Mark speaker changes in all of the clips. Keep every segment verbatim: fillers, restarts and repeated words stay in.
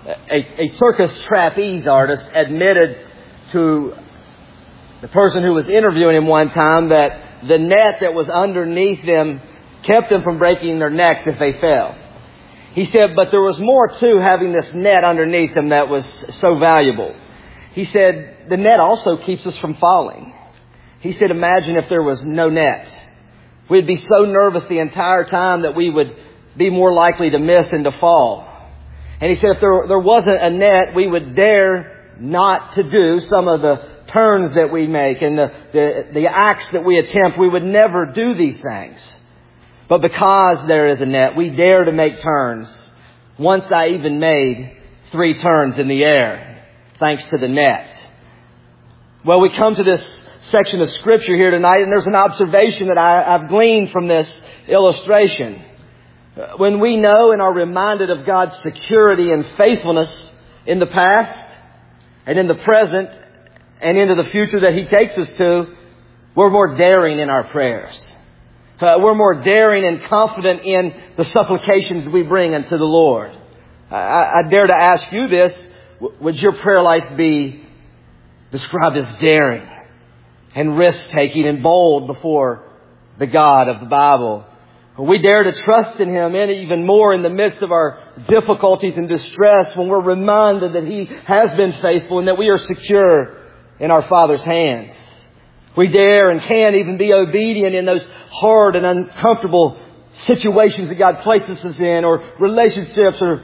Speaker 1: a, a circus trapeze artist admitted to the person who was interviewing him one time that the net that was underneath them kept them from breaking their necks if they fell. He said, but there was more to having this net underneath them that was so valuable. He said, the net also keeps us from falling. He said, imagine if there was no net. We'd be so nervous the entire time that we would be more likely to miss and to fall. And he said, if there, there wasn't a net, we would dare not to do some of the turns that we make and the, the, the acts that we attempt. We would never do these things. But because there is a net, we dare to make turns. Once I even made three turns in the air, thanks to the net. Well, we come to this section of Scripture here tonight, and there's an observation that I, I've gleaned from this illustration. When we know and are reminded of God's security and faithfulness in the past and in the present and into the future that He takes us to, we're more daring in our prayers. Uh, we're more daring and confident in the supplications we bring unto the Lord. I, I dare to ask you this. Would your prayer life be described as daring and risk-taking and bold before the God of the Bible? We dare to trust in Him and even more in the midst of our difficulties and distress when we're reminded that He has been faithful and that we are secure in our Father's hands. We dare and can even be obedient in those hard and uncomfortable situations that God places us in, or relationships, or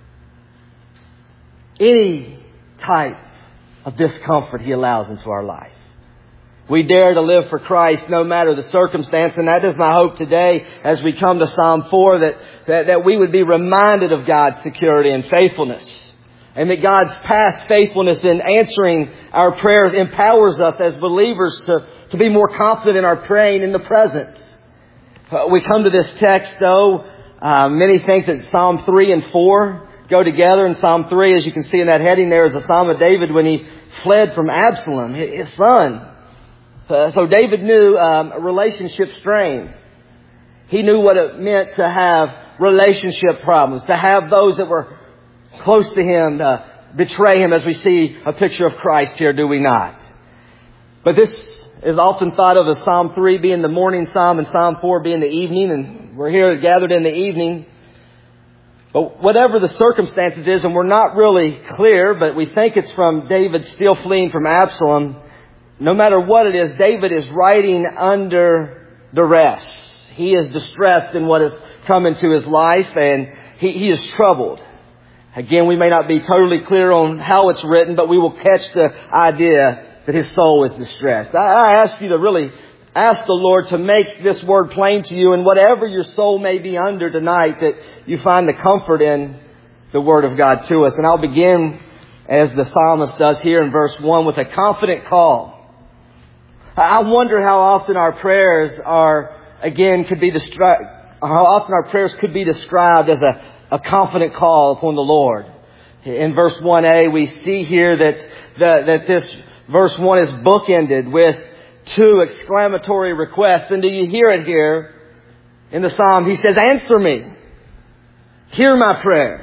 Speaker 1: any type of discomfort He allows into our life. We dare to live for Christ no matter the circumstance. And that is my hope today as we come to Psalm four, that, that, that we would be reminded of God's security and faithfulness. And that God's past faithfulness in answering our prayers empowers us as believers to, to be more confident in our praying in the present. Uh, we come to this text, though, uh, many think that Psalm three and four go together. And Psalm three, as you can see in that heading there, is a Psalm of David when he fled from Absalom, his son. Uh, so David knew um, a relationship strain. He knew what it meant to have relationship problems, to have those that were close to him uh, betray him, as we see a picture of Christ here, do we not? But this is often thought of as Psalm three being the morning psalm and Psalm four being the evening, and we're here gathered in the evening. But whatever the circumstances is, and we're not really clear, but we think it's from David still fleeing from Absalom. No matter what it is, David is writing under duress. He is distressed in what has come into his life, and he, he is troubled. Again, we may not be totally clear on how it's written, but we will catch the idea that his soul is distressed. I, I ask you to really ask the Lord to make this word plain to you, and whatever your soul may be under tonight, that you find the comfort in the Word of God to us. And I'll begin, as the psalmist does here in verse one, with a confident call. I wonder how often our prayers are, again, could be described, how often our prayers could be described as a A confident call upon the Lord. In verse one a, we see here that, that, that this verse one is bookended with two exclamatory requests. And do you hear it here in the psalm? He says, answer me. Hear my prayer.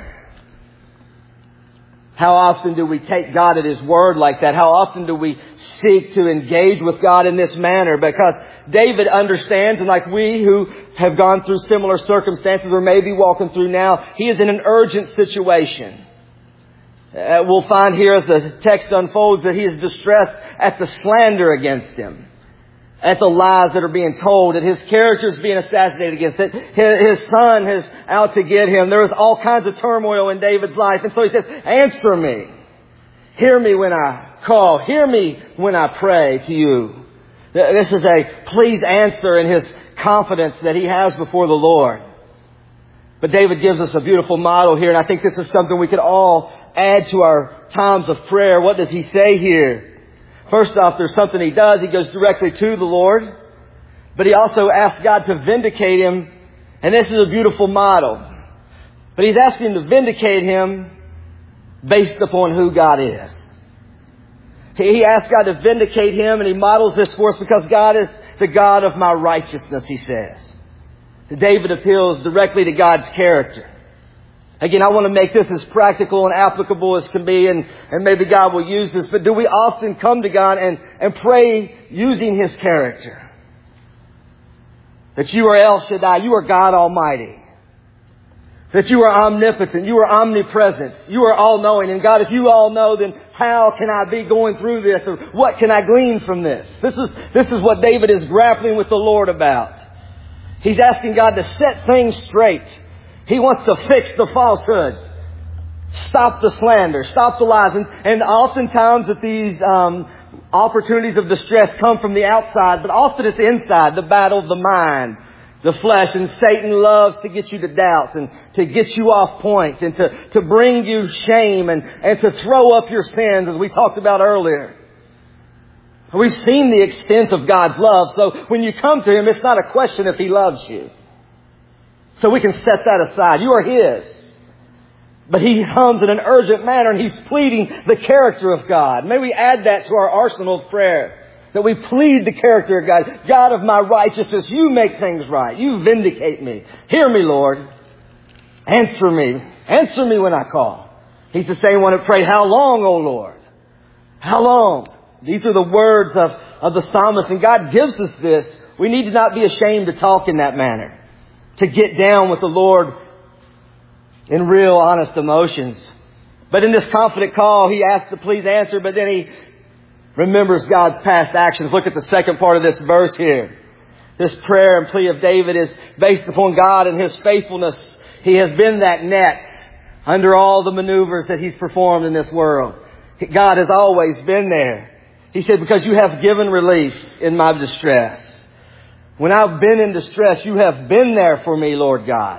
Speaker 1: How often do we take God at His word like that? How often do we seek to engage with God in this manner? Because David understands, and like we who have gone through similar circumstances or may be walking through now, he is in an urgent situation. Uh, we'll find here as the text unfolds that he is distressed at the slander against him, at the lies that are being told, that his character is being assassinated against, that his, his son is out to get him. There is all kinds of turmoil in David's life. And so he says, answer me. Hear me when I call. Hear me when I pray to you. This is a please answer in his confidence that he has before the Lord. But David gives us a beautiful model here, and I think this is something we could all add to our times of prayer. What does he say here? First off, there's something he does. He goes directly to the Lord. But he also asks God to vindicate him. And this is a beautiful model. But he's asking him to vindicate him based upon who God is. He asks God to vindicate him, and he models this for us because God is the God of my righteousness, he says. David appeals directly to God's character. Again, I want to make this as practical and applicable as can be, and, and maybe God will use this. But do we often come to God and, and pray using His character? That you are El Shaddai, you are God Almighty. That you are omnipotent, you are omnipresent, you are all-knowing. And God, if you all know, then how can I be going through this? Or what can I glean from this? This is, this is what David is grappling with the Lord about. He's asking God to set things straight. He wants to fix the falsehoods. Stop the slander. Stop the lies. And, and oftentimes that these um, opportunities of distress come from the outside, but often it's inside, the battle of the mind, the flesh. And Satan loves to get you to doubt and to get you off point and to, to bring you shame and, and to throw up your sins, as we talked about earlier. We've seen the extent of God's love, so when you come to Him, it's not a question if He loves you. So we can set that aside. You are His. But He comes in an urgent manner and He's pleading the character of God. May we add that to our arsenal of prayer. That we plead the character of God. God of my righteousness, You make things right. You vindicate me. Hear me, Lord. Answer me. Answer me when I call. He's the same one that prayed, how long, O Lord? How long? These are the words of, of the psalmist. And God gives us this. We need to not be ashamed to talk in that manner. To get down with the Lord in real, honest emotions. But in this confident call, he asks to please answer, but then he remembers God's past actions. Look at the second part of this verse here. This prayer and plea of David is based upon God and His faithfulness. He has been that net under all the maneuvers that He's performed in this world. God has always been there. He said, because You have given relief in my distress. When I've been in distress, You have been there for me, Lord God.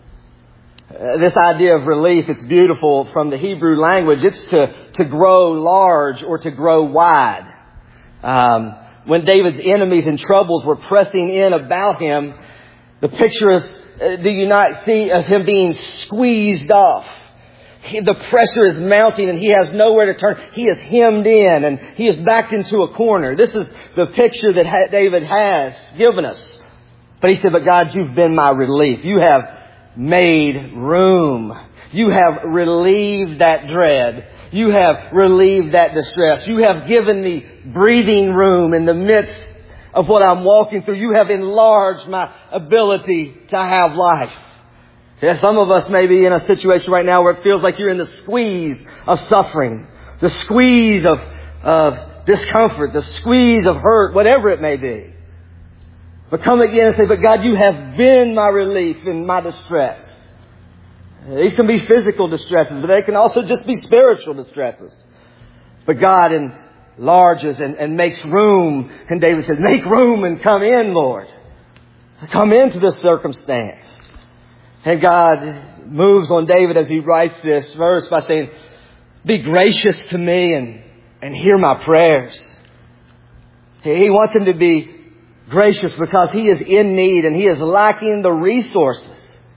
Speaker 1: Uh, this idea of relief, it's beautiful from the Hebrew language. It's to, to grow large or to grow wide. Um, when David's enemies and troubles were pressing in about him, the picture is, uh, do you not see of him being squeezed off? He, the pressure is mounting and he has nowhere to turn. He is hemmed in and he is backed into a corner. This is the picture that ha- David has given us. But he said, but God, You've been my relief. You have made room. You have relieved that dread. You have relieved that distress. You have given me breathing room in the midst of what I'm walking through. You have enlarged my ability to have life. Yeah, some of us may be in a situation right now where it feels like you're in the squeeze of suffering, the squeeze of, of discomfort, the squeeze of hurt, whatever it may be. But come again and say, but God, You have been my relief in my distress. These can be physical distresses, but they can also just be spiritual distresses. But God enlarges and, and makes room. And David says, make room and come in, Lord. Come into this circumstance. And God moves on David as he writes this verse by saying, be gracious to me and, and hear my prayers. He wants him to be gracious because he is in need and he is lacking the resources.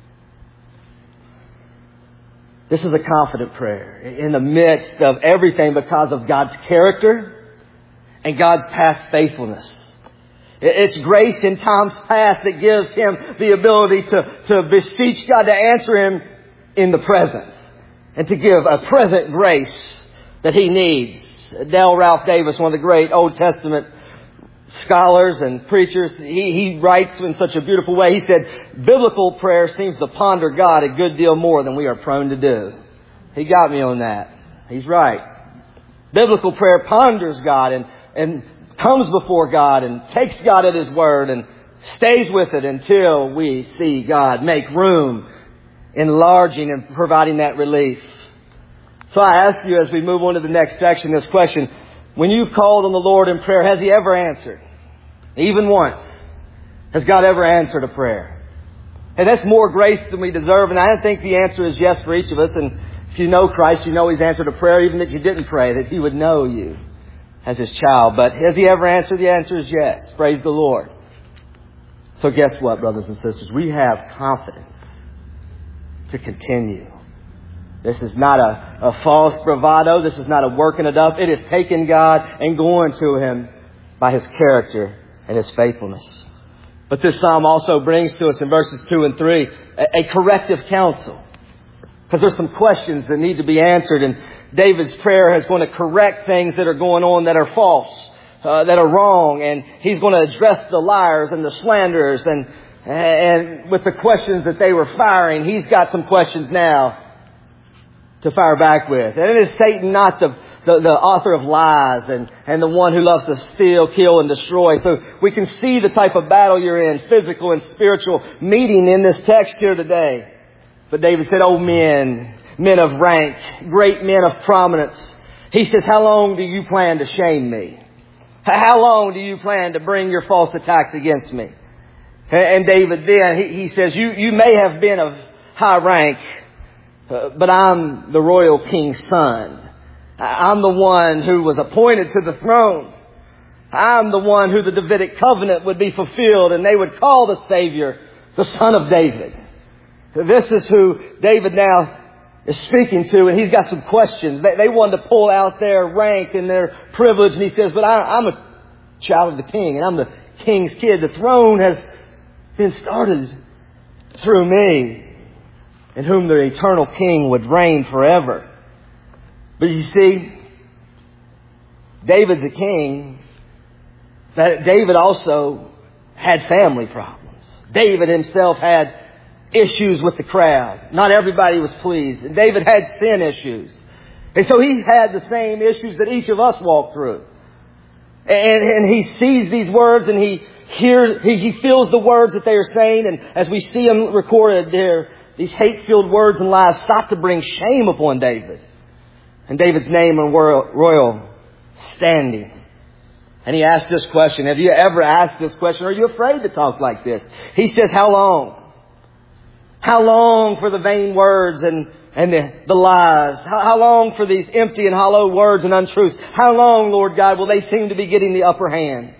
Speaker 1: This is a confident prayer in the midst of everything because of God's character and God's past faithfulness. It's grace in times past that gives him the ability to, to beseech God to answer him in the present and to give a present grace that he needs. Dale Ralph Davis, one of the great Old Testament scholars and preachers, he, he writes in such a beautiful way. He said, biblical prayer seems to ponder God a good deal more than we are prone to do. He got me on that. He's right. Biblical prayer ponders God and, and comes before God and takes God at His word and stays with it until we see God make room, enlarging and providing that relief. So I ask you as we move on to the next section this question, when you've called on the Lord in prayer, has He ever answered? Even once. Has God ever answered a prayer? And that's more grace than we deserve. And I think the answer is yes for each of us. And if you know Christ, you know He's answered a prayer even that you didn't pray, that He would know you as His child. But has He ever answered? The answer is yes. Praise the Lord. So guess what, brothers and sisters? We have confidence to continue. This is not a, a false bravado. This is not a working it up. It is taking God and going to Him by His character and His faithfulness. But this psalm also brings to us in verses two and three a, a corrective counsel. Because there's some questions that need to be answered, and David's prayer is going to correct things that are going on that are false, uh, that are wrong, and he's going to address the liars and the slanderers, and and with the questions that they were firing, he's got some questions now to fire back with. And it is Satan not the The, the author of lies and, and the one who loves to steal, kill, and destroy. So we can see the type of battle you're in, physical and spiritual, meeting in this text here today. But David said, "Oh men, men of rank, great men of prominence." He says, "How long do you plan to shame me? How long do you plan to bring your false attacks against me?" And David then, he, he says, you, you may have been of high rank, uh, but I'm the royal king's son. I'm the one who was appointed to the throne. I'm the one who the Davidic covenant would be fulfilled, and they would call the Savior the Son of David. This is who David now is speaking to, and he's got some questions. They, they wanted to pull out their rank and their privilege, and he says, "But I, I'm a child of the king, and I'm the king's kid. The throne has been started through me, in whom the eternal king would reign forever." But you see, David's a king, but David also had family problems. David himself had issues with the crowd. Not everybody was pleased. And David had sin issues. And so he had the same issues that each of us walk through. And, and he sees these words, and he hears, he, he feels the words that they are saying. And as we see them recorded there, these hate-filled words and lies stop to bring shame upon David and David's name and royal, royal standing. And he asked this question. Have you ever asked this question? Are you afraid to talk like this? He says, "How long? How long for the vain words and, and the, the lies? How, how long for these empty and hollow words and untruths? How long, Lord God, will they seem to be getting the upper hand?"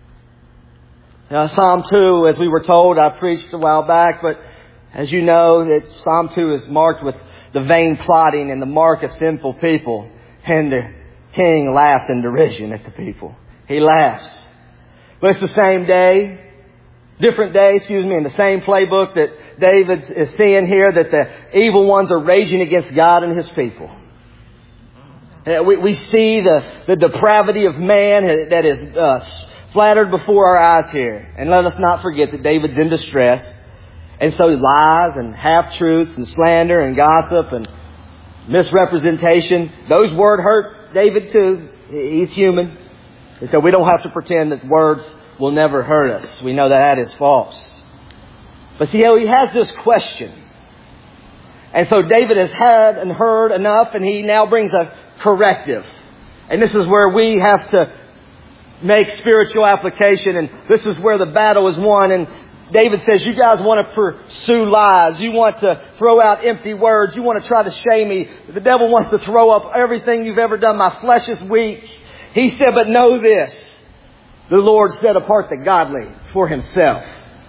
Speaker 1: Now, Psalm two, as we were told, I preached a while back, but as you know, that Psalm two is marked with the vain plotting and the mark of sinful people. And the king laughs in derision at the people. He laughs. But it's the same day, different day, excuse me, in the same playbook that David is seeing here, that the evil ones are raging against God and His people. We, we see the, the depravity of man that is uh, flattered before our eyes here. And let us not forget that David's in distress. And so lies and half-truths and slander and gossip and misrepresentation, those words hurt David too. He's human. And so we don't have to pretend that words will never hurt us. We know that that is false. But see how he has this question. And so David has had and heard enough, and he now brings a corrective. And this is where we have to make spiritual application, and this is where the battle is won. And David says, you guys want to pursue lies. You want to throw out empty words. You want to try to shame me. The devil wants to throw up everything you've ever done. My flesh is weak. He said, but know this. The Lord set apart the godly for Himself.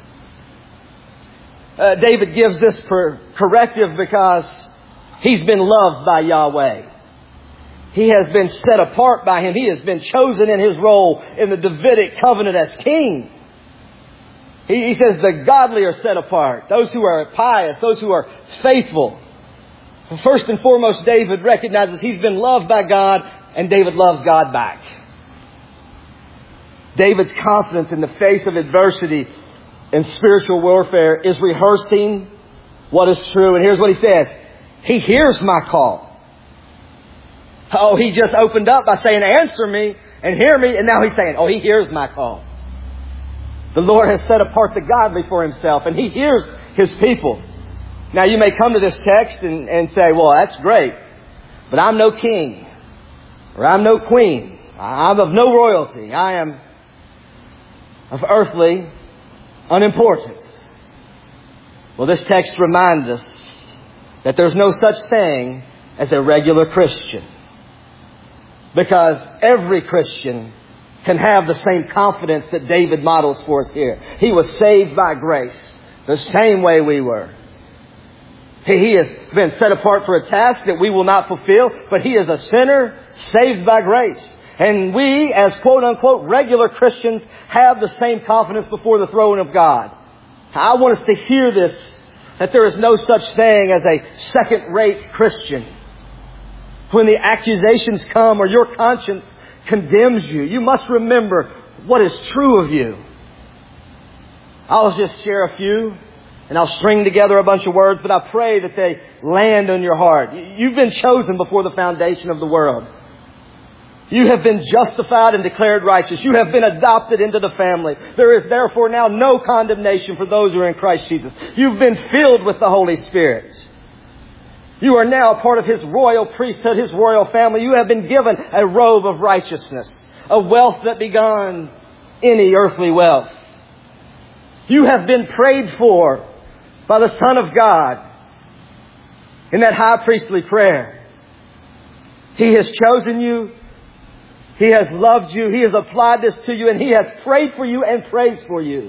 Speaker 1: Uh, David gives this per- corrective because he's been loved by Yahweh. He has been set apart by Him. He has been chosen in His role in the Davidic covenant as king. He, he says the godly are set apart. Those who are pious, those who are faithful. First and foremost, David recognizes he's been loved by God, and David loves God back. David's confidence in the face of adversity and spiritual warfare is rehearsing what is true. And here's what he says. He hears my call. Oh, he just opened up by saying, answer me and hear me. And now he's saying, oh, He hears my call. The Lord has set apart the godly for Himself, and He hears His people. Now, you may come to this text and, and say, well, that's great, but I'm no king, or I'm no queen. I'm of no royalty. I am of earthly unimportance. Well, this text reminds us that there's no such thing as a regular Christian. Because every Christian can have the same confidence that David models for us here. He was saved by grace, the same way we were. He has been set apart for a task that we will not fulfill, but he is a sinner saved by grace. And we, as quote-unquote regular Christians, have the same confidence before the throne of God. I want us to hear this that there is no such thing as a second-rate Christian. When the accusations come or your conscience condemns you, you must remember what is true of you. I'll just share a few, and I'll string together a bunch of words, but I pray that they land on your heart. You've been chosen before the foundation of the world. You have been justified and declared righteous. You have been adopted into the family. There is therefore now no condemnation for those who are in Christ Jesus. You've been filled with the Holy Spirit. You are now a part of His royal priesthood, His royal family. You have been given a robe of righteousness, a wealth that beyond any earthly wealth. You have been prayed for by the Son of God in that high priestly prayer. He has chosen you. He has loved you. He has applied this to you, and He has prayed for you and prays for you.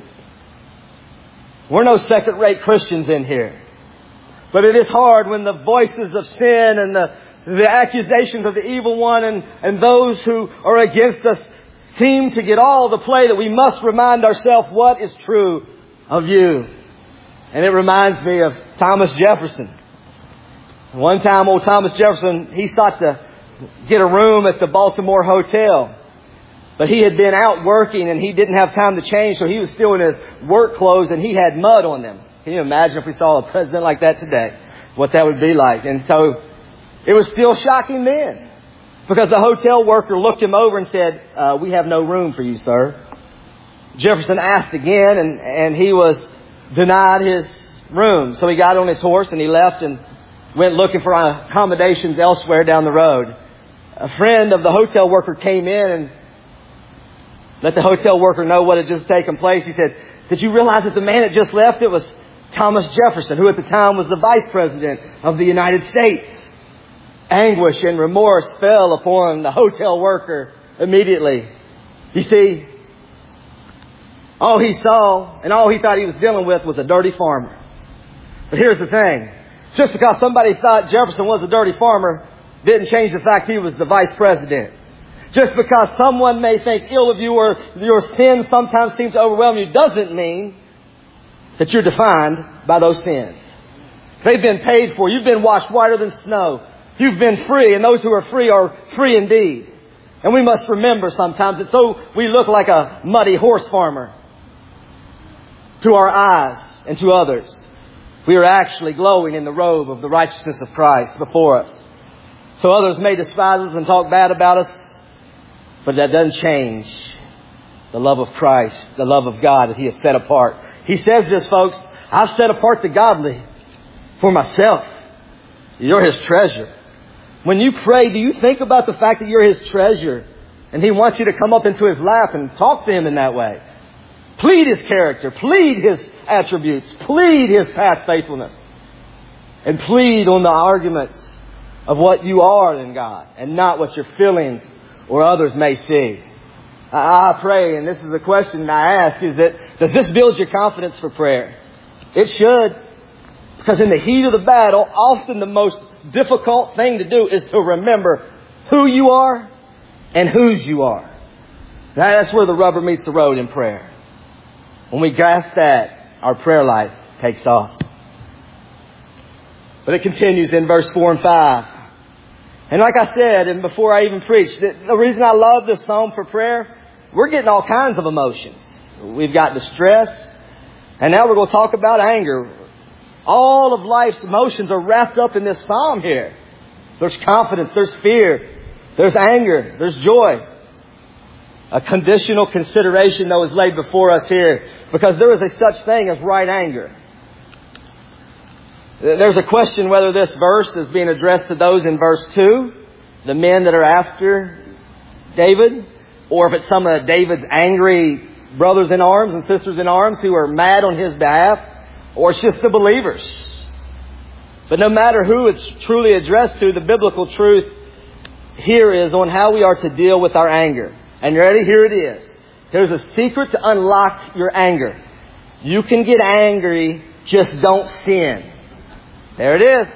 Speaker 1: We're no second-rate Christians in here. But it is hard when the voices of sin and the, the accusations of the evil one and, and those who are against us seem to get all the play, that we must remind ourselves what is true of you. And it reminds me of Thomas Jefferson. One time old Thomas Jefferson, he sought to get a room at the Baltimore Hotel. But he had been out working and he didn't have time to change, so he was still in his work clothes and he had mud on them. Can you imagine if we saw a president like that today? What that would be like. And so it was still shocking then, because the hotel worker looked him over and said, uh, we have no room for you, sir. Jefferson asked again, and, and he was denied his room. So he got on his horse and he left and went looking for accommodations elsewhere down the road. A friend of the hotel worker came in and let the hotel worker know what had just taken place. He said, did you realize that the man that just left, it was Thomas Jefferson, who at the time was the Vice President of the United States? Anguish and remorse fell upon the hotel worker immediately. You see, all he saw and all he thought he was dealing with was a dirty farmer. But here's the thing. Just because somebody thought Jefferson was a dirty farmer didn't change the fact he was the Vice President. Just because someone may think ill of you or your sins sometimes seem to overwhelm you doesn't mean that you're defined by those sins. They've been paid for. You've been washed whiter than snow. You've been free, and those who are free are free indeed. And we must remember sometimes that though we look like a muddy horse farmer to our eyes and to others, we are actually glowing in the robe of the righteousness of Christ before us. So others may despise us and talk bad about us, but that doesn't change the love of Christ, the love of God that He has set apart. He says this, folks, I've set apart the godly for myself. You're His treasure. When you pray, do you think about the fact that you're His treasure? And He wants you to come up into His lap and talk to Him in that way. Plead His character. Plead His attributes. Plead His past faithfulness. And plead on the arguments of what you are in God and not what your feelings or others may see. I pray, and this is a question I ask, is that, does this build your confidence for prayer? It should. Because in the heat of the battle, often the most difficult thing to do is to remember who you are and whose you are. That's where the rubber meets the road in prayer. When we grasp that, our prayer life takes off. But it continues in verse four and five. And like I said, and before I even preached, the reason I love this psalm for prayer, we're getting all kinds of emotions. We've got distress, and now we're going to talk about anger. All of life's emotions are wrapped up in this psalm here. There's confidence, there's fear, there's anger, there's joy. A conditional consideration, though, is laid before us here, because there is a such thing as right anger. There's a question whether this verse is being addressed to those in verse two, the men that are after David, or if it's some of David's angry brothers in arms and sisters in arms who are mad on his behalf, or it's just the believers. But no matter who it's truly addressed to, the biblical truth here is on how we are to deal with our anger. And you ready? Here it is. There's a secret to unlock your anger. You can get angry, just don't sin. There it is.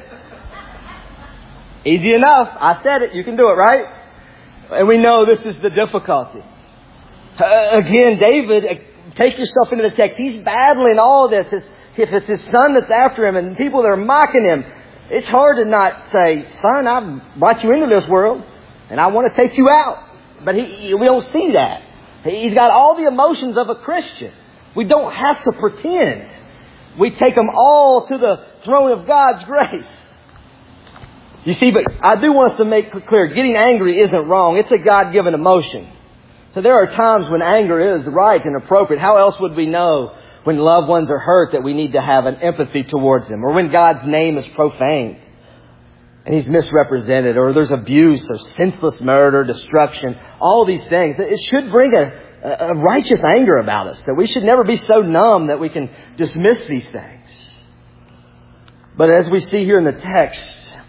Speaker 1: Easy enough. I said it. You can do it, right? And we know this is the difficulty. Uh, again, David, uh, take yourself into the text. He's battling all this. His, if it's his son that's after him and people that are mocking him, it's hard to not say, son, I've brought you into this world and I want to take you out. But he, we don't see that. He's got all the emotions of a Christian. We don't have to pretend. We take them all to the throne of God's grace. You see, but I do want us to make clear, getting angry isn't wrong. It's a God-given emotion. So there are times when anger is right and appropriate. How else would we know when loved ones are hurt that we need to have an empathy towards them? Or when God's name is profaned and He's misrepresented, or there's abuse or senseless murder, destruction, all these things. It should bring a, a righteous anger about us, that we should never be so numb that we can dismiss these things. But as we see here in the text,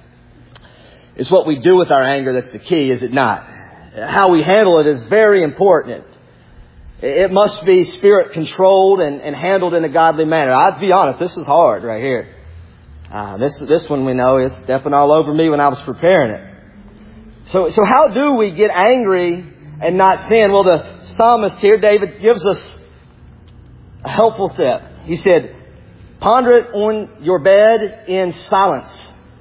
Speaker 1: it's what we do with our anger that's the key, is it not? How we handle it is very important. It must be spirit controlled and, and handled in a godly manner. I'll be honest, this is hard right here. Uh, this this one we know is stepping all over me when I was preparing it. So so how do we get angry and not sin? Well, the psalmist here, David, gives us a helpful tip. He said, ponder it on your bed in silence.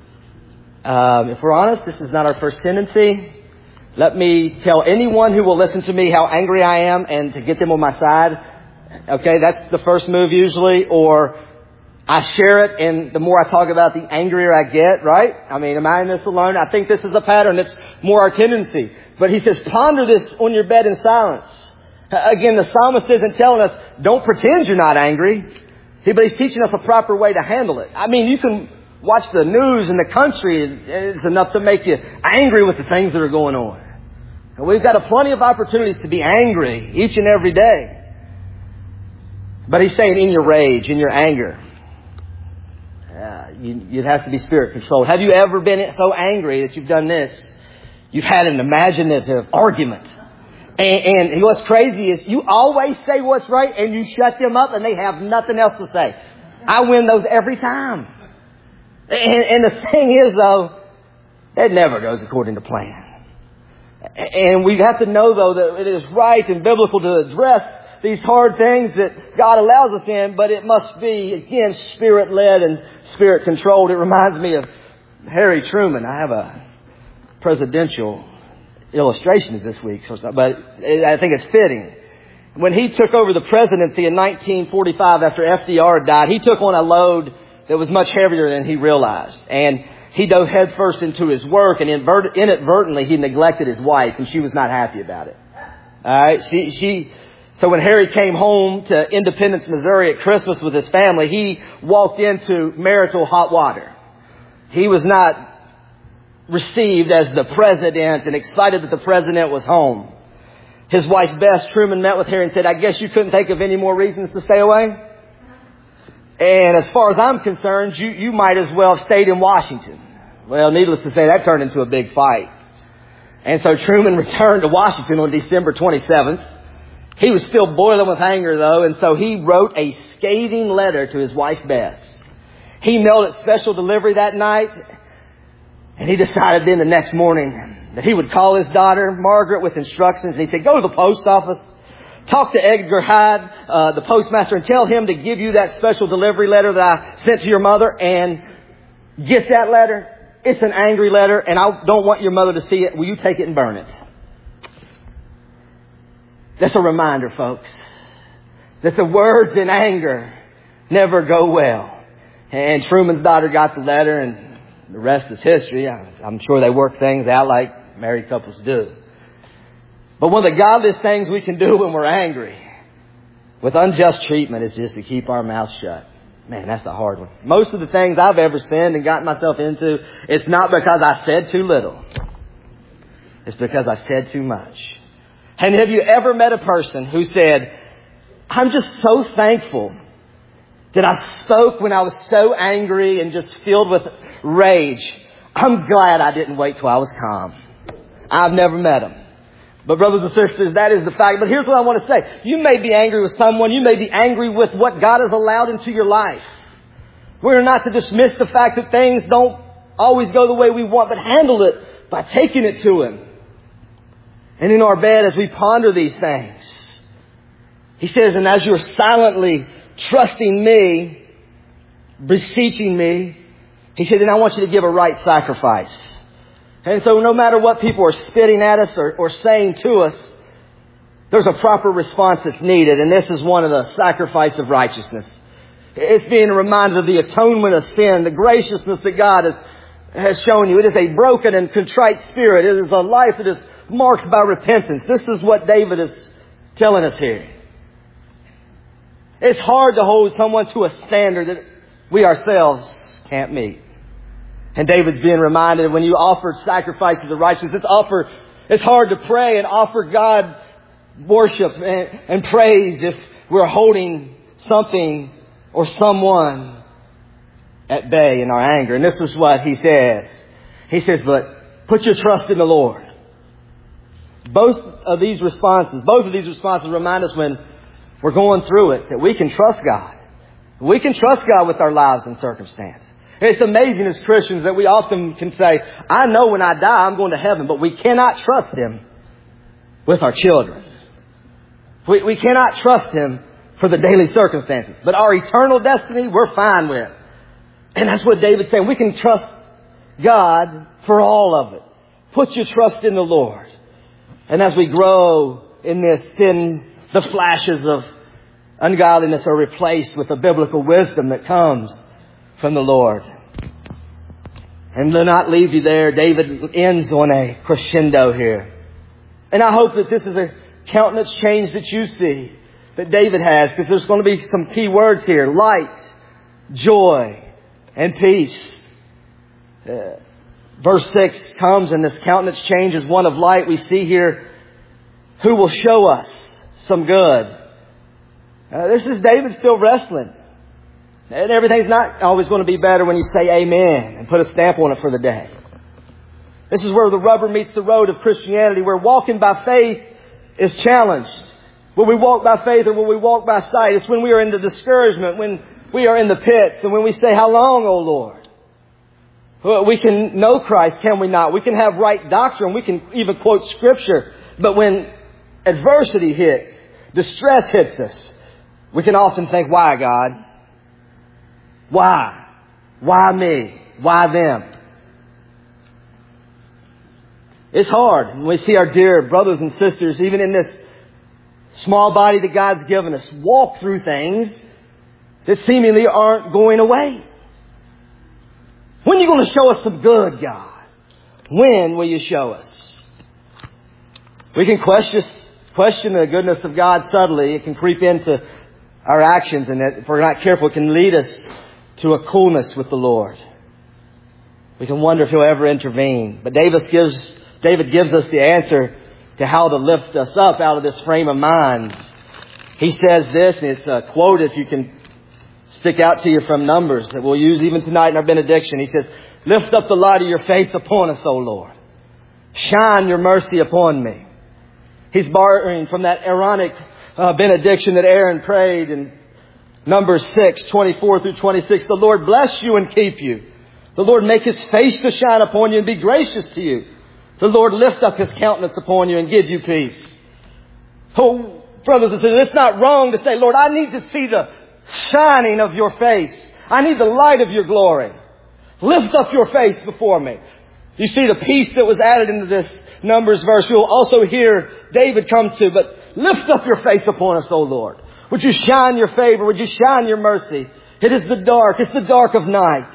Speaker 1: Um, if we're honest, this is not our first tendency. Let me tell anyone who will listen to me how angry I am and to get them on my side. Okay, that's the first move usually. Or I share it, and the more I talk about it, the angrier I get, right? I mean, am I in this alone? I think this is a pattern that's more our tendency. But he says, ponder this on your bed in silence. Again, the psalmist isn't telling us, don't pretend you're not angry. But he's teaching us a proper way to handle it. I mean, you can watch the news in the country, it's enough to make you angry with the things that are going on. And we've got a plenty of opportunities to be angry each and every day. But he's saying in your rage, in your anger, uh, you, you'd have to be spirit controlled. Have you ever been so angry that you've done this? You've had an imaginative argument. And, and what's crazy is you always say what's right and you shut them up and they have nothing else to say. I win those every time. And, and the thing is, though, it never goes according to plan. And we have to know, though, that it is right and biblical to address these hard things that God allows us in, but it must be, again, Spirit-led and Spirit-controlled. It reminds me of Harry Truman. I have a presidential illustration this week, but I think it's fitting. When he took over the presidency in nineteen forty-five after F D R died, he took on a load that was much heavier than he realized. And he dove headfirst into his work, and inadvertently he neglected his wife, and she was not happy about it. All right, she, she, so when Harry came home to Independence, Missouri at Christmas with his family, he walked into marital hot water. He was not received as the president and excited that the president was home. His wife, Bess Truman, met with Harry and said, I guess you couldn't think of any more reasons to stay away? And as far as I'm concerned, you, you might as well have stayed in Washington. Well, needless to say, that turned into a big fight. And so Truman returned to Washington on December twenty-seventh. He was still boiling with anger, though, and so he wrote a scathing letter to his wife, Bess. He mailed it special delivery that night, and he decided then the next morning that he would call his daughter, Margaret, with instructions. And he said, go to the post office, talk to Edgar Hyde, uh, the postmaster, and tell him to give you that special delivery letter that I sent to your mother, and get that letter. It's an angry letter, and I don't want your mother to see it. Will you take it and burn it? That's a reminder, folks, that the words in anger never go well. And Truman's daughter got the letter, and the rest is history. I'm sure they work things out like married couples do. But one of the godliest things we can do when we're angry with unjust treatment is just to keep our mouths shut. Man, that's the hard one. Most of the things I've ever sinned and gotten myself into, it's not because I said too little. It's because I said too much. And have you ever met a person who said, I'm just so thankful that I spoke when I was so angry and just filled with rage. I'm glad I didn't wait till I was calm. I've never met them. But brothers and sisters, that is the fact. But here's what I want to say. You may be angry with someone. You may be angry with what God has allowed into your life. We're not to dismiss the fact that things don't always go the way we want, but handle it by taking it to Him. And in our bed, as we ponder these things, He says, and as you're silently trusting me, beseeching me. He said, then I want you to give a right sacrifice. And so no matter what people are spitting at us or, or saying to us, there's a proper response that's needed. And this is one of the sacrifice of righteousness. It's being reminded of the atonement of sin, the graciousness that God has, has shown you. It is a broken and contrite spirit. It is a life that is marked by repentance. This is what David is telling us here. It's hard to hold someone to a standard that we ourselves can't meet. And David's being reminded when you offer sacrifices of righteousness, it's offer, it's hard to pray and offer God worship and, and praise if we're holding something or someone at bay in our anger. And this is what he says. He says, but put your trust in the Lord. Both of these responses, both of these responses remind us when we're going through it that we can trust God. We can trust God with our lives and circumstances. It's amazing as Christians that we often can say, I know when I die I'm going to heaven, but we cannot trust Him with our children. We, we cannot trust Him for the daily circumstances. But our eternal destiny, we're fine with. And that's what David's saying. We can trust God for all of it. Put your trust in the Lord. And as we grow in this, then the flashes of ungodliness are replaced with a biblical wisdom that comes from the Lord. And to not leave you there, David ends on a crescendo here. And I hope that this is a countenance change that you see, that David has, because there's going to be some key words here. Light, joy, and peace. Uh, verse six comes and this countenance change is one of light. We see here, who will show us some good. Uh, this is David still wrestling. And everything's not always going to be better when you say amen and put a stamp on it for the day. This is where the rubber meets the road of Christianity, where walking by faith is challenged. Will we walk by faith or will we walk by sight? It's when we are in the discouragement, when we are in the pits, and when we say, how long, O Lord? Well, we can know Christ, can we not? We can have right doctrine. We can even quote Scripture. But when adversity hits, distress hits us, we can often think, why, God? Why? Why me? Why them? It's hard when we see our dear brothers and sisters, even in this small body that God's given us, walk through things that seemingly aren't going away. When are you going to show us some good, God? When will you show us? We can question, question the goodness of God subtly. It can creep into our actions, and if we're not careful, it can lead us to a coolness with the Lord. We can wonder if He'll ever intervene. But David gives, David gives us the answer to how to lift us up out of this frame of mind. He says this, and it's a quote if you can stick out to you from Numbers that we'll use even tonight in our benediction. He says, lift up the light of your face upon us, O Lord. Shine your mercy upon me. He's borrowing from that Aaronic uh, benediction that Aaron prayed in Numbers six, twenty-four through twenty-six. The Lord bless you and keep you. The Lord make His face to shine upon you and be gracious to you. The Lord lift up His countenance upon you and give you peace. Oh, brothers and sisters, it's not wrong to say, Lord, I need to see the shining of your face. I need the light of your glory. Lift up your face before me. You see the peace that was added into this Numbers verse. You'll also hear David come to, but lift up your face upon us, O Lord. Would you shine your favor? Would you shine your mercy? It is the dark. It's the dark of night.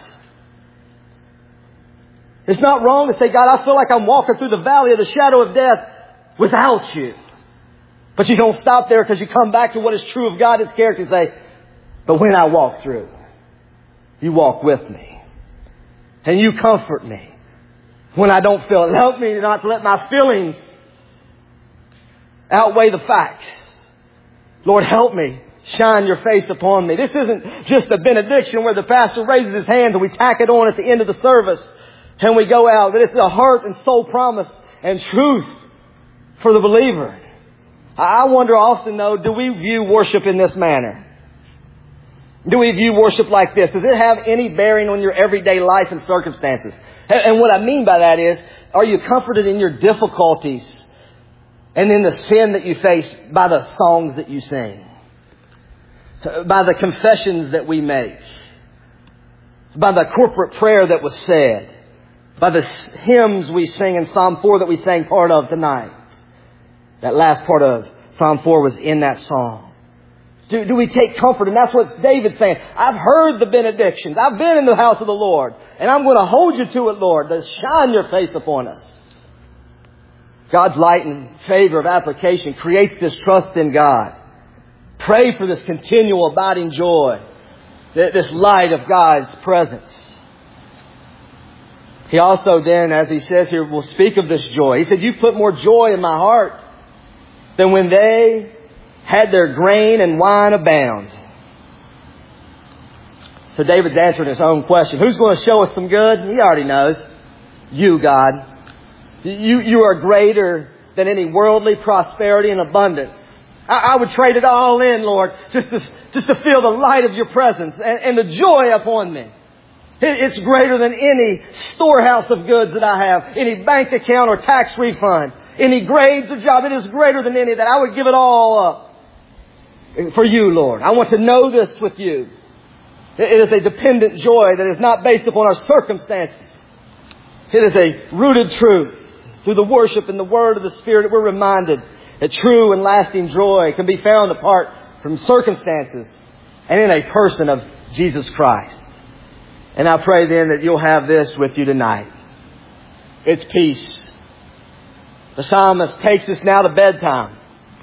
Speaker 1: It's not wrong to say, God, I feel like I'm walking through the valley of the shadow of death without you. But you don't stop there, because you come back to what is true of God, His character, and say, but when I walk through, you walk with me. And you comfort me when I don't feel it. Help me not to let my feelings outweigh the facts. Lord, help me. Shine your face upon me. This isn't just a benediction where the pastor raises his hand and we tack it on at the end of the service and we go out. But it's a heart and soul promise and truth for the believer. I wonder often, though, do we view worship in this manner? Do we view worship like this? Does it have any bearing on your everyday life and circumstances? And what I mean by that is, are you comforted in your difficulties and in the sin that you face by the songs that you sing? By the confessions that we make? by the corporate prayer that was said, by the hymns we sing in Psalm four that we sang part of tonight. That last part of Psalm four was in that song. Do, do we take comfort? And that's what David's saying. I've heard the benedictions. I've been in the house of the Lord. And I'm going to hold you to it, Lord, to shine your face upon us. God's light and favor of application creates this trust in God. Pray for this continual abiding joy, this light of God's presence. He also then, as he says here, will speak of this joy. He said, you put more joy in my heart than when they had their grain and wine abound. So David's answering his own question. Who's going to show us some good? He already knows. You, God. You, you are greater than any worldly prosperity and abundance. I, I would trade it all in, Lord, just to, just to feel the light of your presence and, and the joy upon me. It, it's greater than any storehouse of goods that I have, any bank account or tax refund, any grades or job. It is greater than any that. I would give it all up for you, Lord. I want to know this with you. It is a dependent joy that is not based upon our circumstances. It is a rooted truth. Through the worship and the word of the Spirit, we're reminded that true and lasting joy can be found apart from circumstances and in a person of Jesus Christ. And I pray then that you'll have this with you tonight. It's peace. The psalmist takes us now to bedtime.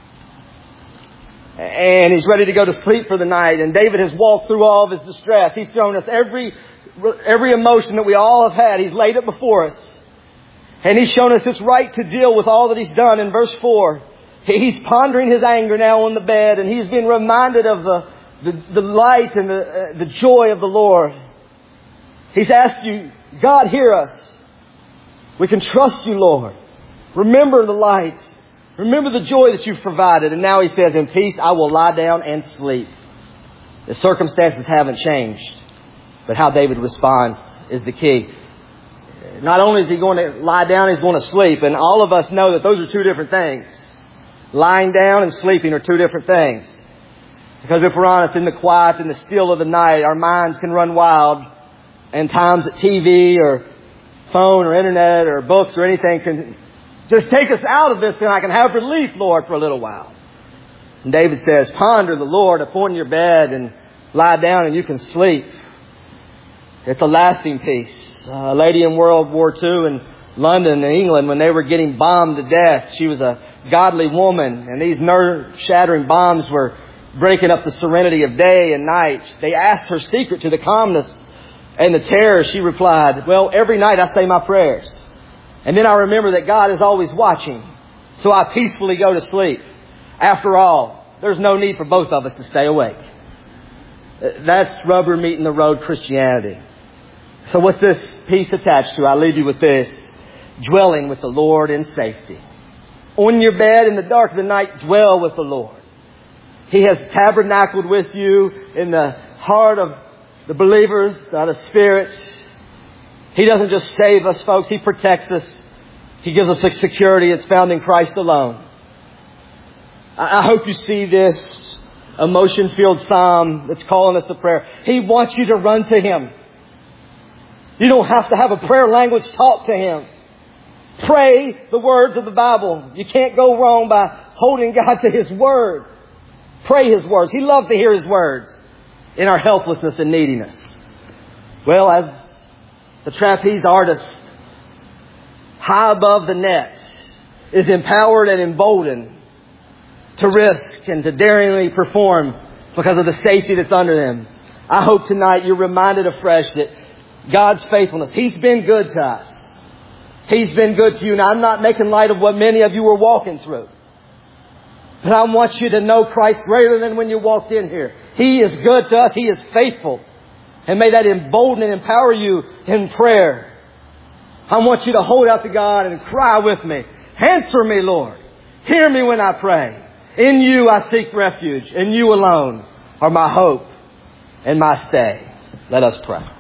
Speaker 1: And he's ready to go to sleep for the night. And David has walked through all of his distress. He's shown us every, every emotion that we all have had. He's laid it before us. And he's shown us it's right to deal with all that he's done. In verse four, he's pondering his anger now on the bed, and he's been reminded of the, the, the light and the, uh, the joy of the Lord. He's asked you, God, hear us. We can trust you, Lord. Remember the light. Remember the joy that you've provided. And now he says, in peace, I will lie down and sleep. The circumstances haven't changed, but how David responds is the key. Not only is he going to lie down, he's going to sleep. And all of us know that those are two different things. Lying down and sleeping are two different things. Because if we're honest, in the quiet and the still of the night, our minds can run wild. And times that T V or phone or internet or books or anything can just take us out of this, and I can have relief, Lord, for a little while. And David says, ponder the Lord upon your bed and lie down and you can sleep. It's a lasting peace. A lady in World War Two in London, England, when they were getting bombed to death, she was a godly woman, and these nerve-shattering bombs were breaking up the serenity of day and night. They asked her secret to the calmness and the terror. She replied, well, every night I say my prayers. And then I remember that God is always watching. So I peacefully go to sleep. After all, there's no need for both of us to stay awake. That's rubber meeting the road Christianity. So what's this peace attached to? I'll leave you with this. Dwelling with the Lord in safety. On your bed in the dark of the night, dwell with the Lord. He has tabernacled with you in the heart of the believers by the Spirit. He doesn't just save us, folks. He protects us. He gives us a security that's found in Christ alone. I hope you see this emotion-filled psalm that's calling us to prayer. He wants you to run to Him. You don't have to have a prayer language. Talk to Him. Pray the words of the Bible. You can't go wrong by holding God to His Word. Pray His words. He loves to hear His words in our helplessness and neediness. Well, as the trapeze artist, high above the net, is empowered and emboldened to risk and to daringly perform because of the safety that's under them, I hope tonight you're reminded afresh that God's faithfulness, He's been good to us. He's been good to you. Now, I'm not making light of what many of you were walking through. But I want you to know Christ greater than when you walked in here. He is good to us. He is faithful. And may that embolden and empower you in prayer. I want you to hold out to God and cry with me. Answer me, Lord. Hear me when I pray. In you I seek refuge. In you alone are my hope and my stay. Let us pray.